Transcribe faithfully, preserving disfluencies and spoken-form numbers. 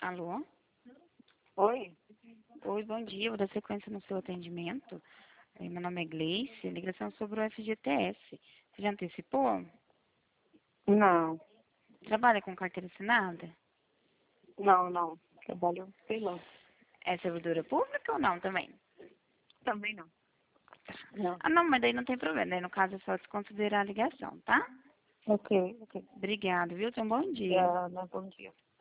Alô? Oi? Oi, bom dia. Vou dar sequência no seu atendimento. Eh, Meu nome é Gleice, ligação sobre o F G T S. Você já antecipou? Não, Trabalha com carteira assinada? não, não. Trabalho freelance. É servidora pública ou não também? Também não. Não. Ah, não, mas daí não tem problema. Daí, no caso, é só desconsiderar a ligação, tá? Ok, ok. Obrigada, viu? Tenha um bom dia. Obrigada, bom dia.